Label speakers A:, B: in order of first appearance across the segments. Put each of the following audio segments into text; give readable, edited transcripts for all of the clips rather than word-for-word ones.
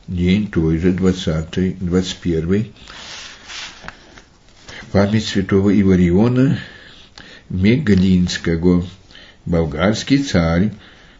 A: день той же, 21 память святого Ивариона Мегалинского, болгарский царь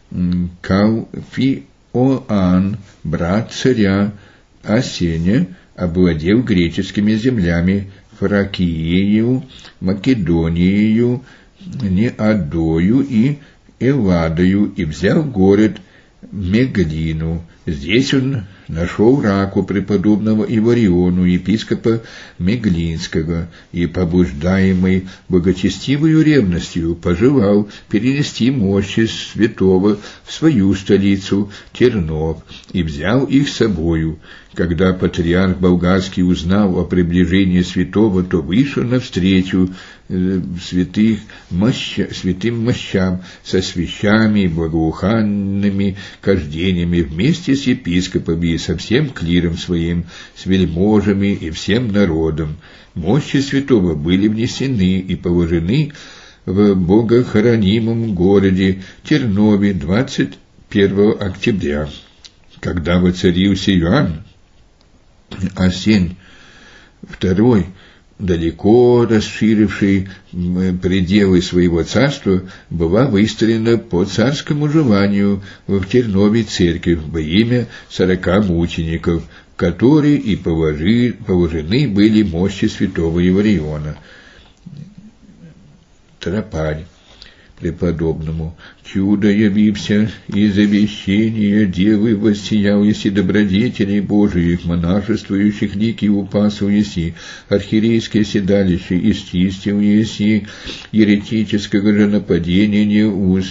A: Калфиоан, брат царя Асеня, овладел греческими землями Фракиею, Македониею, Неадою и Элладою и взял город Мегалину. Здесь он нашел раку преподобного Ивариону, епископа Меглинского, и, побуждаемый благочестивою ревностью, пожелал перенести мощи святого в свою столицу Тернов, и взял их с собою. Когда патриарх болгарский узнал о приближении святого, то вышел навстречу святым мощам со свящами и благоуханными кождениями вместе с епископами и со всем клиром своим, с вельможами и всем народом. Мощи святого были внесены и положены в богохранимом городе Тернове 21 октября. Когда воцарился Иоанн Асень II, далеко расширивший пределы своего царства, была выстроена по царскому желанию в Тернове церковь во имя 40 мучеников, которые и положены были мощи святого Ивариона. Тропарь преподобному: чудо явився, и завещение девы воссиял еси добродетелей Божиих, монашествующих лики упасу еси, архиерейское седалище исчистил еси, еретического же нападения не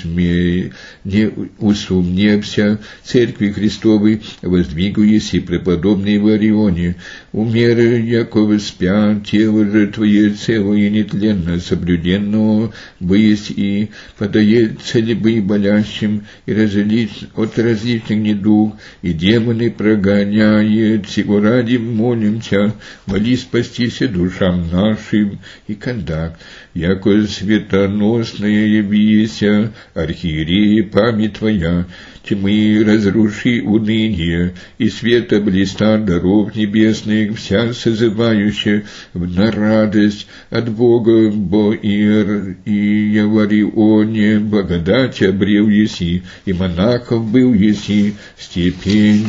A: усумневся, церкви Христовой воздвигу еси, преподобный Иварионе, умеры, якого спят, тело же твое целое и нетленно, соблюденного бысть и подается ли бы и болящим, и от различных недуг, и демоны прогоняет, всего ради молимся, моли спастися душам нашим, и кондак, яко светоносная явися, архиерея память твоя, тьмы разруши уныние, и света блиста даров небесных, вся созывающая на радость от Бога, и Яварионе благодать обрел еси, и монахов был еси степень.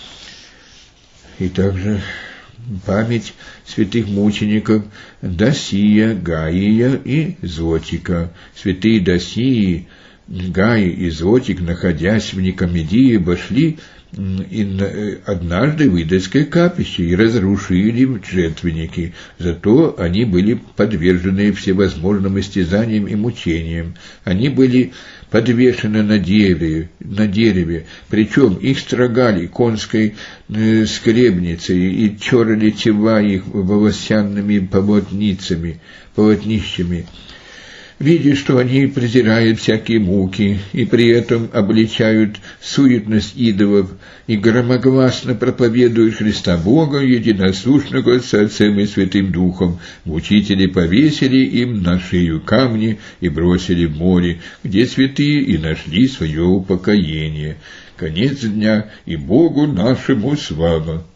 A: И также память святых мучеников Досия, Гаия и Зотика. Святые Досии, Гай и Зотик, находясь в Никомедии, вошли однажды в идольское капище и разрушили жертвенники. Зато они были подвержены всевозможным истязаниям и мучениям. Они были подвешены на дереве, причем их строгали конской скребницей и терли тела их волосянными полотнищами. Видя, что они презирают всякие муки и при этом обличают суетность идолов и громогласно проповедуют Христа Бога, единосущного с Отцем и Святым Духом, мучители повесили им на шею камни и бросили в море, где святые и нашли свое упокоение. Конец дня, и Богу нашему слава!